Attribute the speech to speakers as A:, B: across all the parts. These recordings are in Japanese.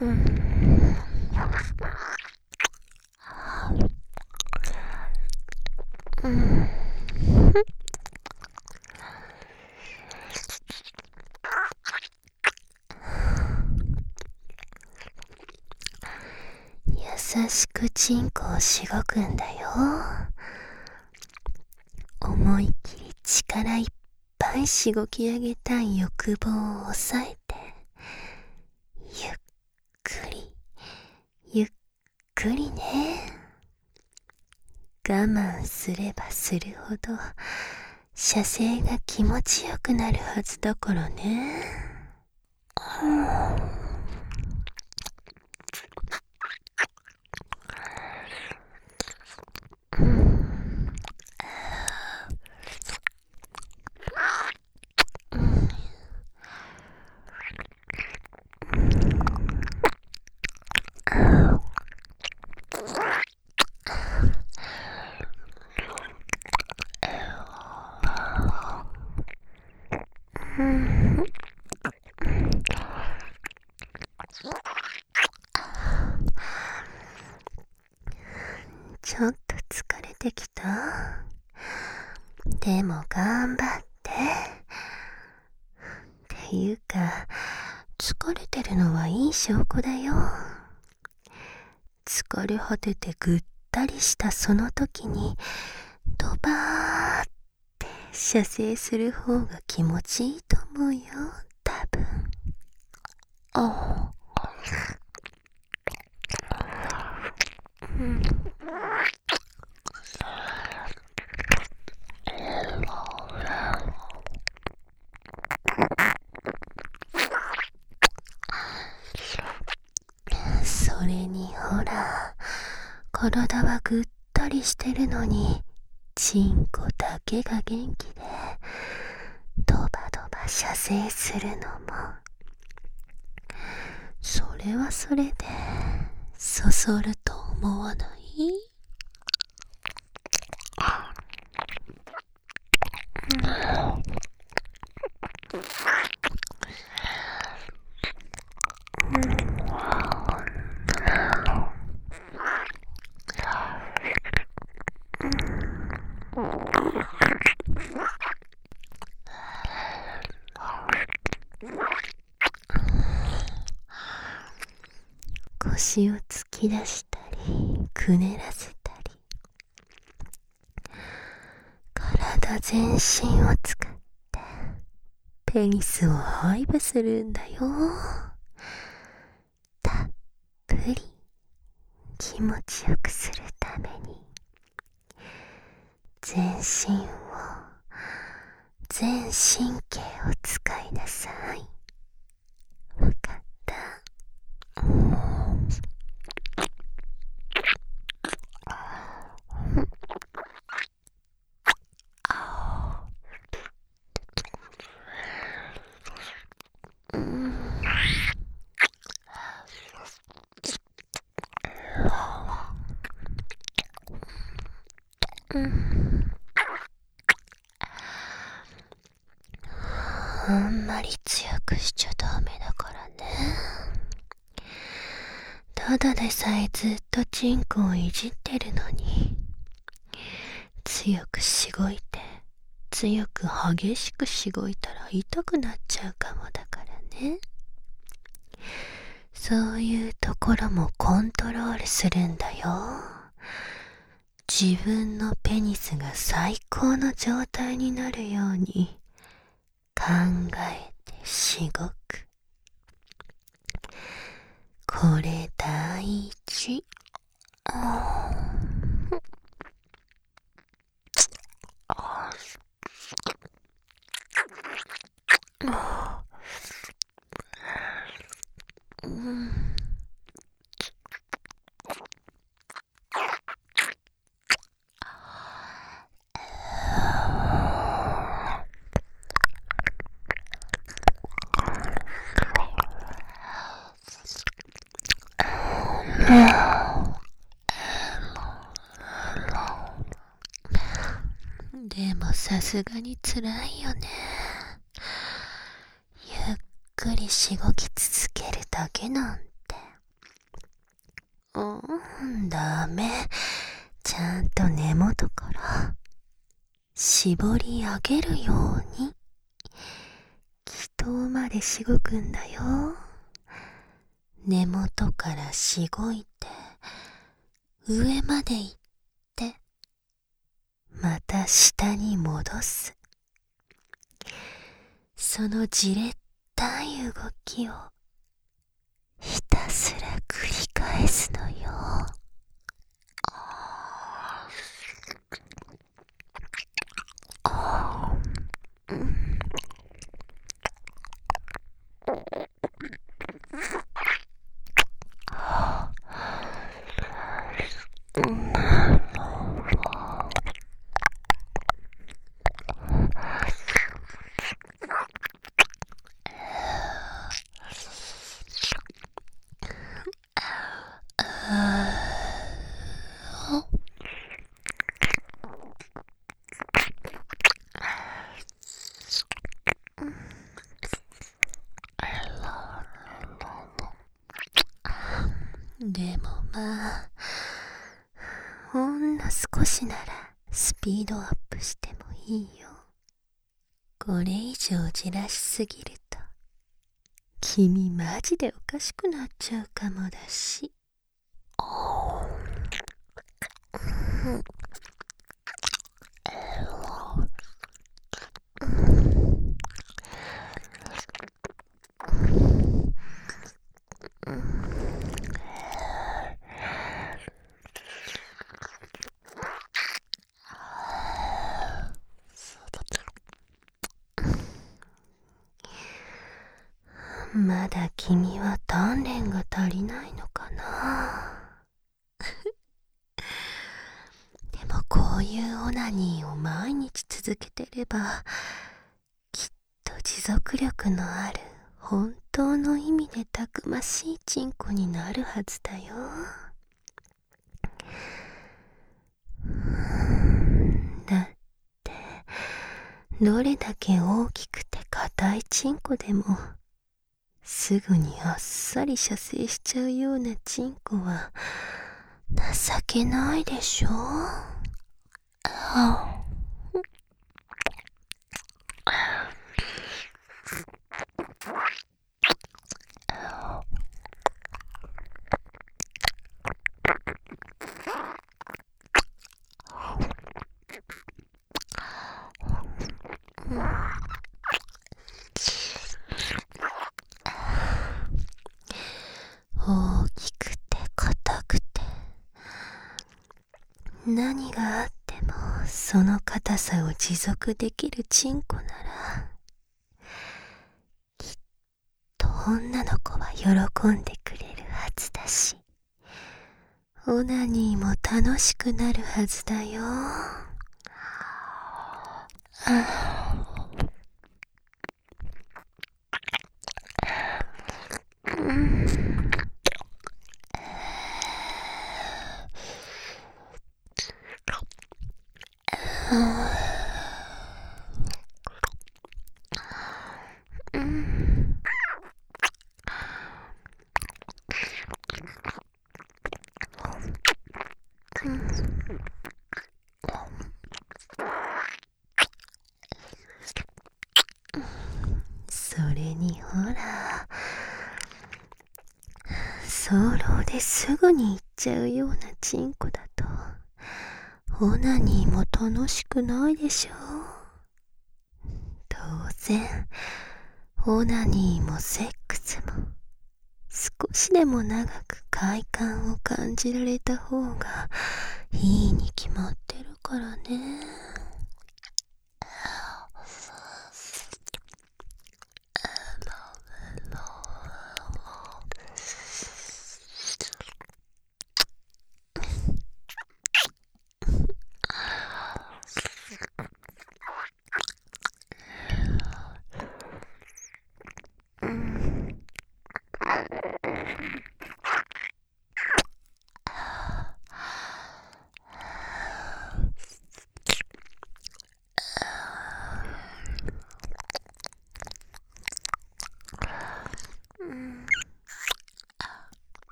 A: 優しくチンコをしごくんだよ。思いっきり力いっぱいしごき上げたい欲望を抑えて、ゆっくりゆっくりね。我慢すればするほど射精が気持ちよくなるはずだからね。ちょっと疲れてきた。でも頑張って。っていうか、疲れてるのはいい証拠だよ。疲れ果ててぐったりしたその時にドバーって射精する方が気持ちいいと思うよ、多分。それにほら、体はぐったりしてるのにチンコだけが元気でドバドバ射精するのも、それはそれでそそると思わない？腰を突き出したりくねらせたり、体全身を使ってペニスをホイブするんだよ。たっぷり気持ちよくするために全身を、全神経を使いなさい。わかった？あんまり強くしちゃダメだからね。ただでさえずっとチンコをいじってるのに、強くしごいて、強く激しくしごいたら痛くなっちゃうかもだからね。そういうところもコントロールするんだよ。自分のペニスが最高の状態になるように考えてしごく。これ大事。でもさすがに辛いよね。ゆっくりしごき続けるだけなんて。 ダメ。ちゃんと根元から絞り上げるように気頭までしごくんだよ。根元からしごいて上まで行ってまた下に戻す。そのじれったい動きをひたすら繰り返すのよ。でもまあ、ほんの少しならスピードアップしてもいいよ。これ以上じらしすぎると君マジでおかしくなっちゃうかもだし。まだ君は鍛錬が足りないのかな。でもこういうオナニーを毎日続けてればきっと持続力のある本当の意味でたくましいチンコになるはずだよ。だってどれだけ大きくて硬いチンコでもすぐにあっさり射精しちゃうようなチンコは情けないでしょ。大きくて硬くて何があってもその硬さを持続できるチンコならきっと女の子は喜んでくれるはずだし、オナニーも楽しくなるはずだよ。それにほら、早漏ですぐに行っちゃうようなチンコだとオナニーも楽しくないでしょ。当然オナニーもセックスも少しでも長く快感を感じられた方がいいに決まってるからね。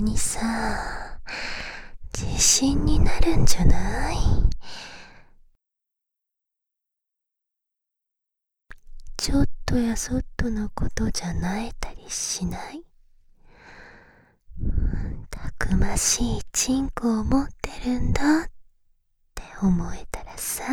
A: にさ、自信になるんじゃない？ちょっとやそっとのことじゃなえたりしない？たくましいチンコを持ってるんだって思えたらさ、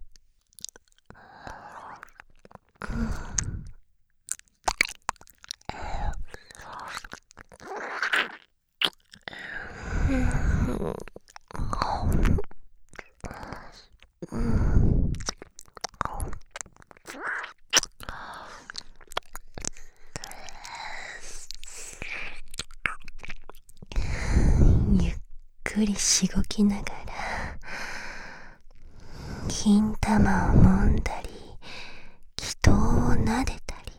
A: ゆっくりしごきながら金玉を揉んだり気筒を撫でたり、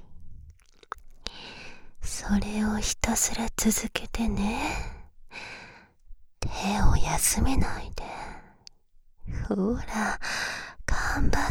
A: それをひたすら続けてね。手を休めないで。ほら、頑張って。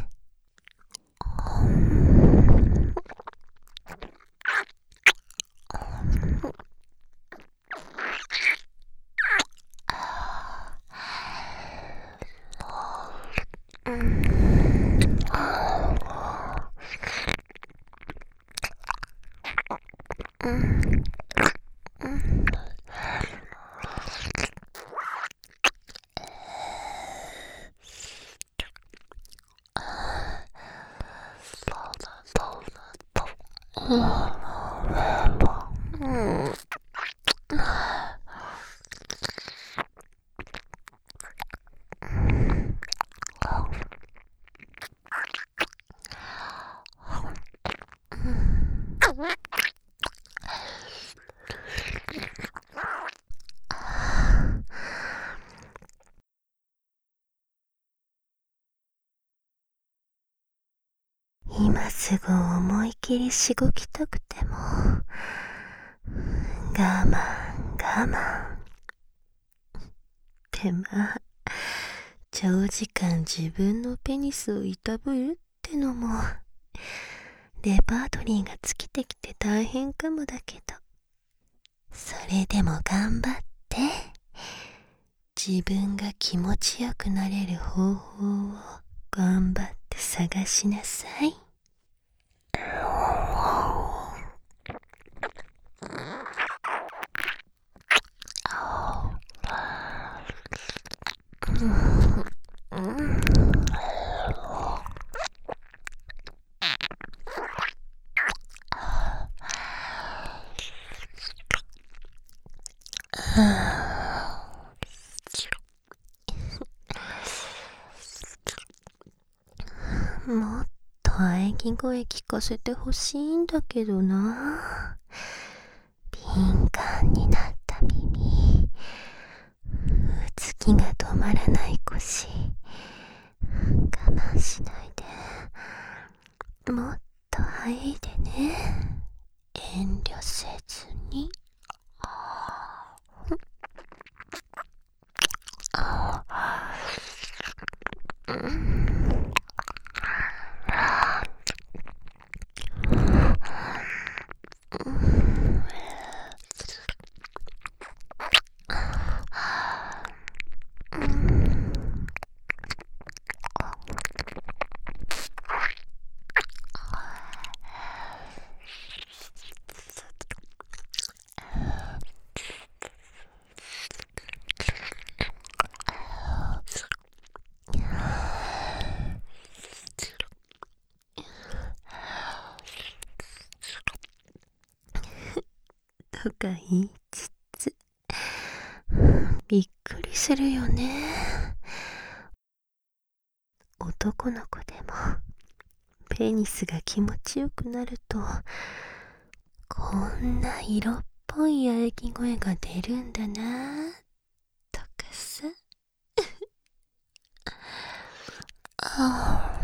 A: 今すぐ思い切りしごきたくても我慢我慢ってまあ、長時間自分のペニスをいたぶるってのもレパートリーが尽きてきて大変かもだけど、それでも頑張って自分が気持ちよくなれる方法を頑張って探しなさい。もっと喘ぎ声聞かせてほしいんだけどな。敏感になった耳、うつきが止まらない腰、我慢しないで、もっと吐いてね。遠慮せずに。とか言いつつ、びっくりするよね。男の子でもペニスが気持ちよくなるとこんな色っぽい喘ぎ声が出るんだなとかさ。あ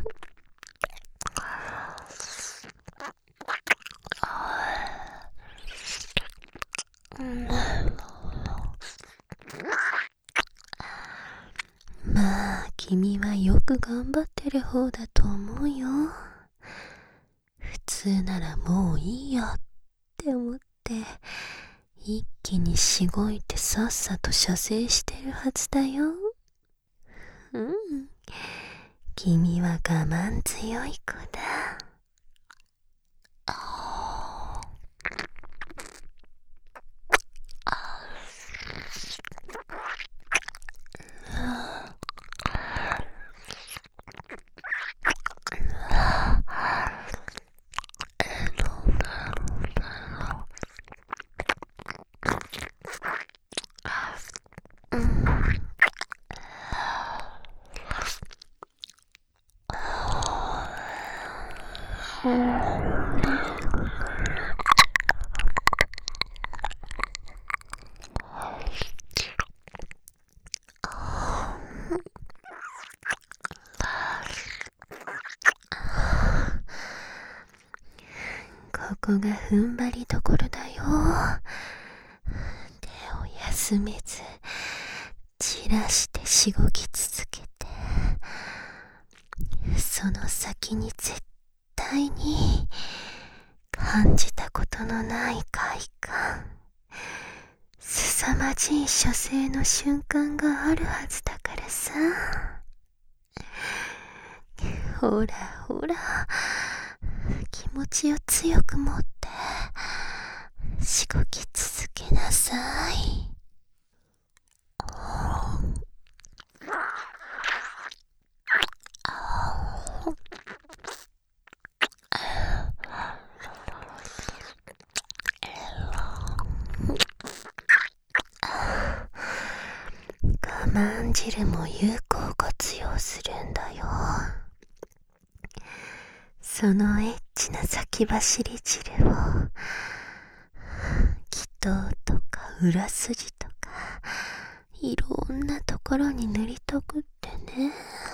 A: まあ君はよく頑張ってる方だと思うよ。普通ならもういいよって思って一気にしごいてさっさと射精してるはずだよ。うん。君は我慢強い子だ。ここが踏ん張りどころだよ。手を休めず散らしてしごき続けて、その先に絶対に感じたことのない快感、凄まじい射精の瞬間があるはずだからさ。ほらほら、気持ちを強く持ってしごき続けなさい。我慢汁も有効活用するんだよ。そのエッチな先走り汁を気筒とか裏筋とかいろんなところに塗りとくってね。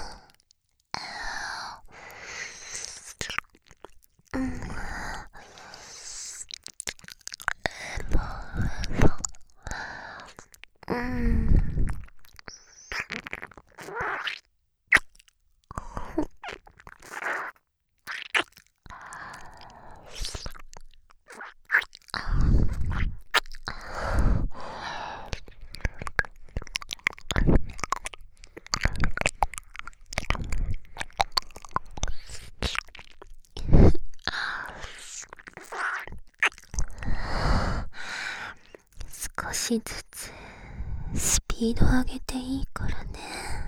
A: 少しずつスピード上げていいからね。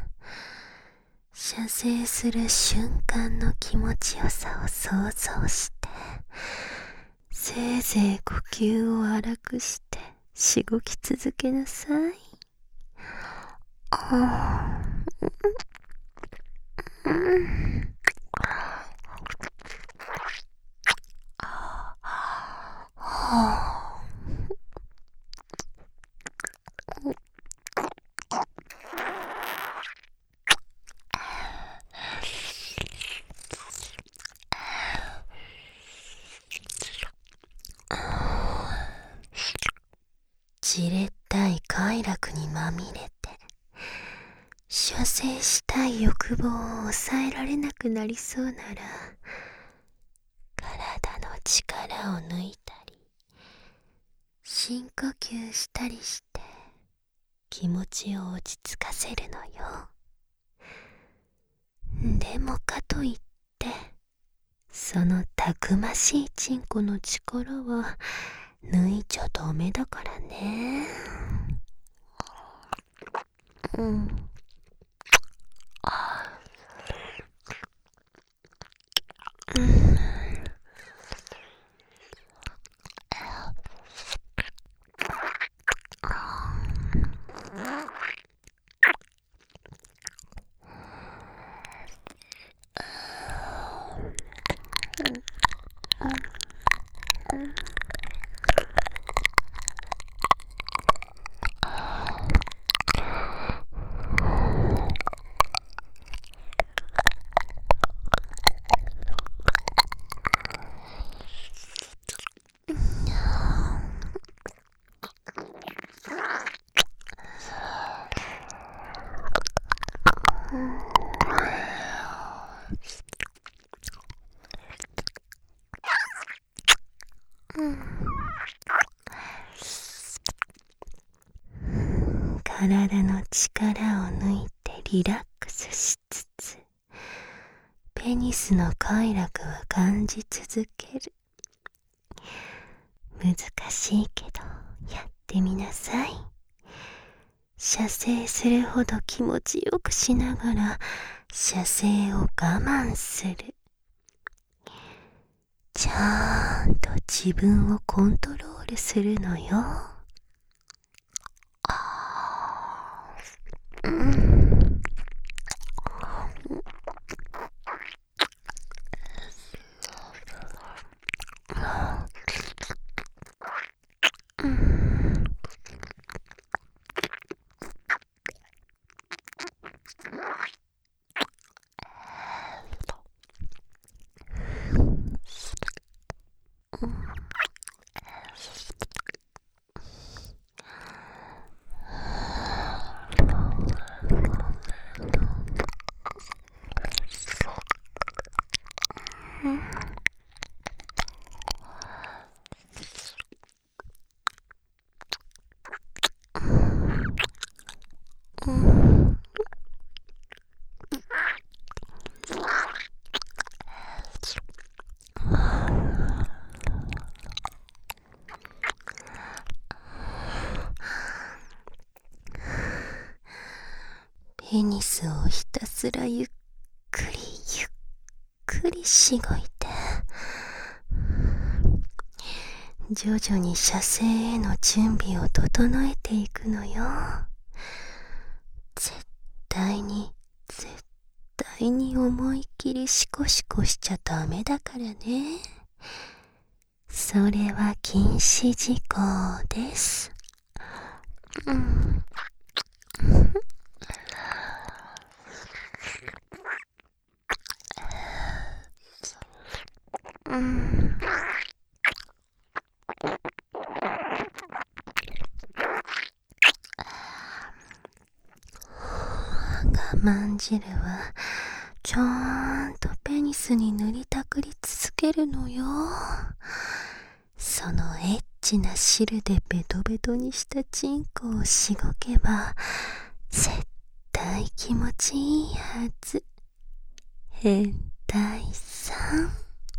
A: 射精する瞬間の気持ちよさを想像して、せいぜい呼吸を荒くしてしごき続けなさい。じれったい快楽にまみれて射精したい欲望を抑えられなくなりそうなら、体の力を抜いたり深呼吸したりして気持ちを落ち着かせるのよ。でもかといってそのたくましいチンコの力は抜いちゃダメだからね。 体の力を抜いてリラックスしつつ、ペニスの快楽は感じ続ける。難しいけどやってみなさい。射精するほど気持ちよくしながら射精を我慢する。ちゃんと自分をコントロールするのよ。ペニスをひたすらゆっくりゆっくりしごいて、徐々に射精への準備を整えていくのよ。絶対に思いっきりシコシコしちゃダメだからね。それは禁止事項です。我慢汁はちゃんとペニスに塗りたくり続けるのよ。そのエッチな汁でベトベトにしたチンコをしごけば絶対気持ちいいはず。変態さん。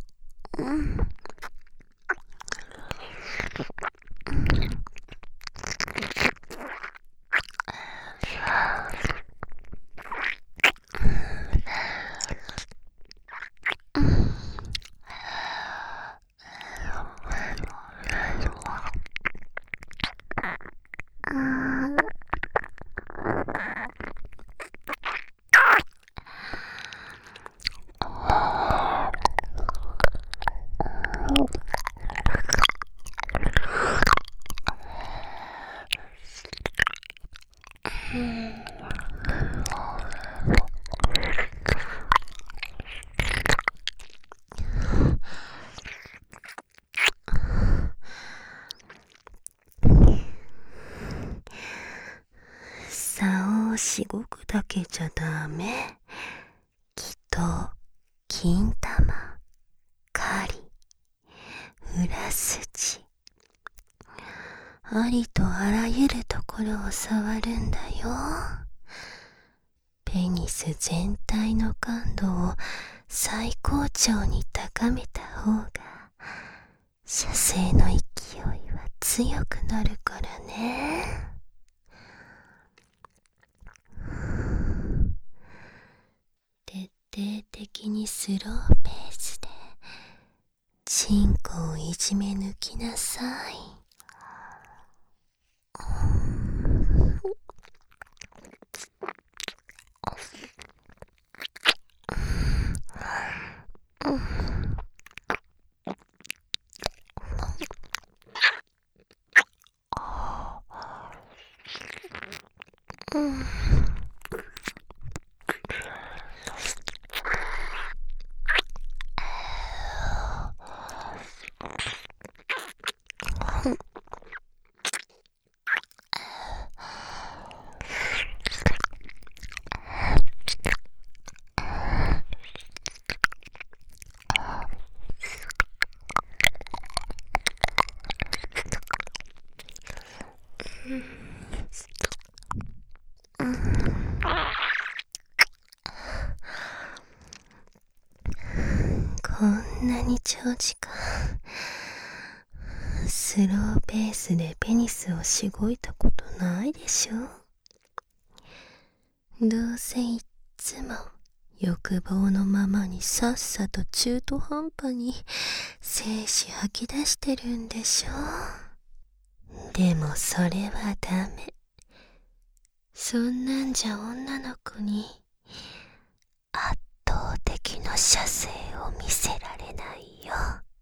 A: 竿をしごくだけじゃダメ。きっと金玉、狩り、裏筋、ありとあらゆるところを触るんだよ。ペニス全体の感度を最高潮に高めた方が射精の勢いは強くなるからね。徹底的にスローペースでチンコをいじめ抜きなさい。 こんなに長時間スローペースでペニスをしごいたことないでしょ。どうせいっつも欲望のままにさっさと中途半端に精子吐き出してるんでしょ。でもそれはダメ。そんなんじゃ女の子に圧倒的な射精を見せられないよ。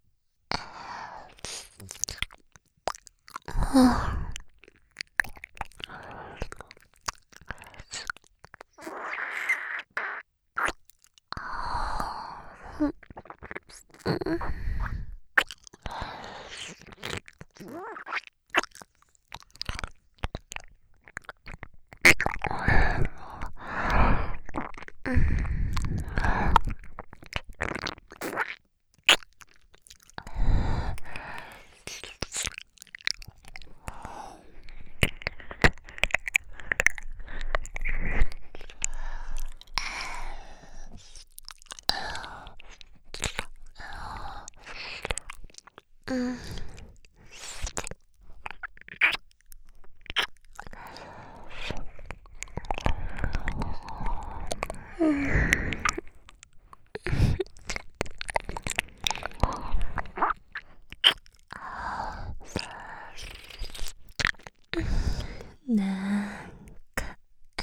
A: なんか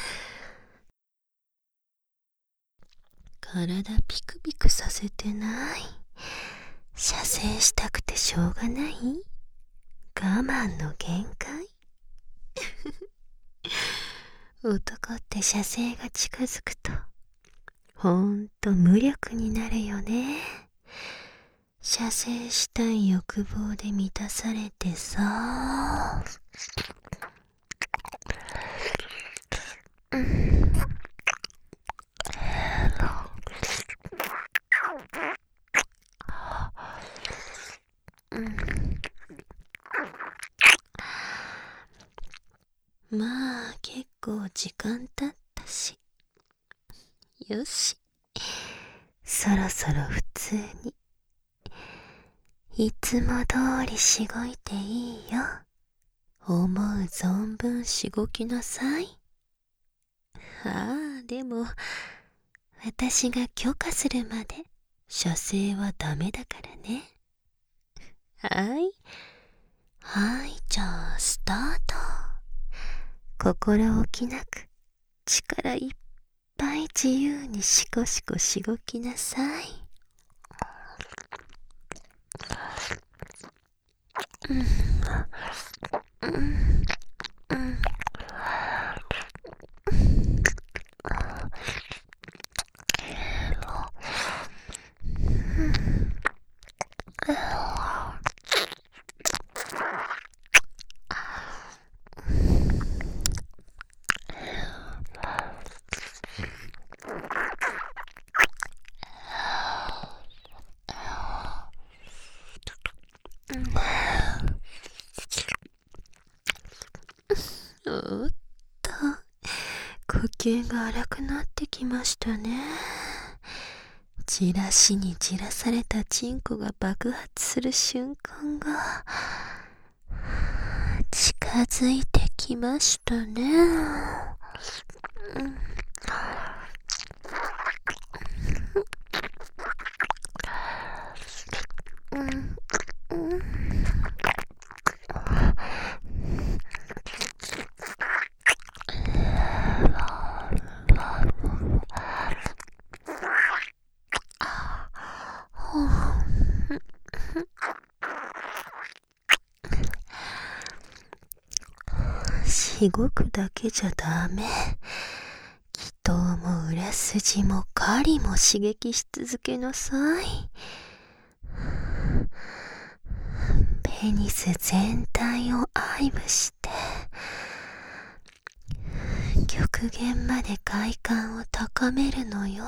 A: 体ピクピクさせてない？射精したくてしょうがない？我慢の限界？男って射精が近づくとほんと無力になるよね。射精したい欲望で満たされてさ。まあ結構時間経ったし、よし、そろそろ普通にいつも通りしごいていいよ。思う存分しごきなさい。でも私が許可するまで射精はダメだからね。じゃあスタート。心置きなく力いっぱい自由にしこしこしごきなさい。おっと、呼吸が荒くなってきましたね。じらしにじらされたチンコが爆発する瞬間が近づいてきましたね。しごくだけじゃダメ。気筒も裏筋も狩りも刺激し続けなさい。ペニス全体を愛撫して極限まで快感を高めるのよ。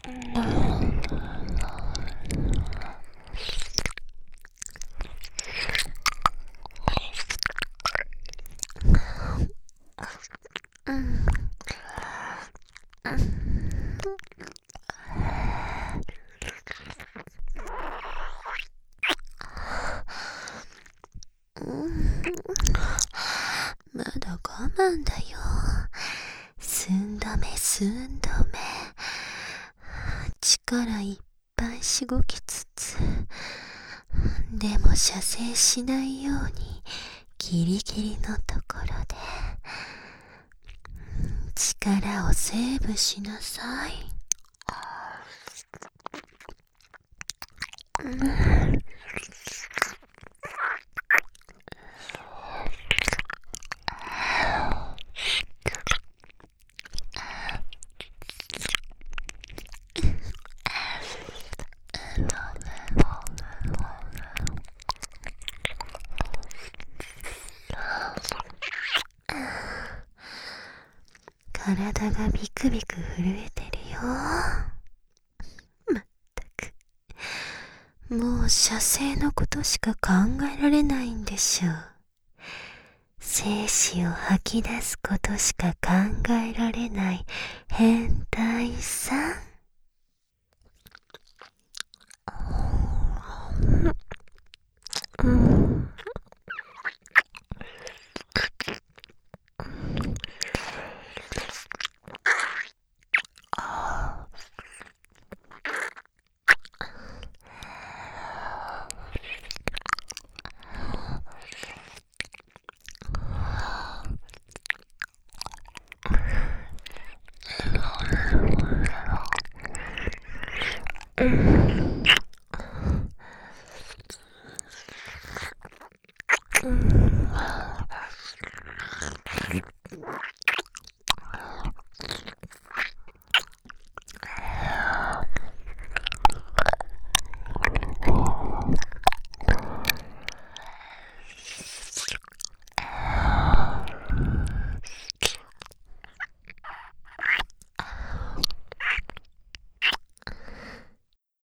A: まだ我慢だよ。寸止め寸止め。力いっぱいしごきつつ、でも射精しないようにギリギリのところで力をセーブしなさい。体がビクビク震えてるよ。まったく、もう射精のことしか考えられないんでしょう。精子を吐き出すことしか考えられない変態さん。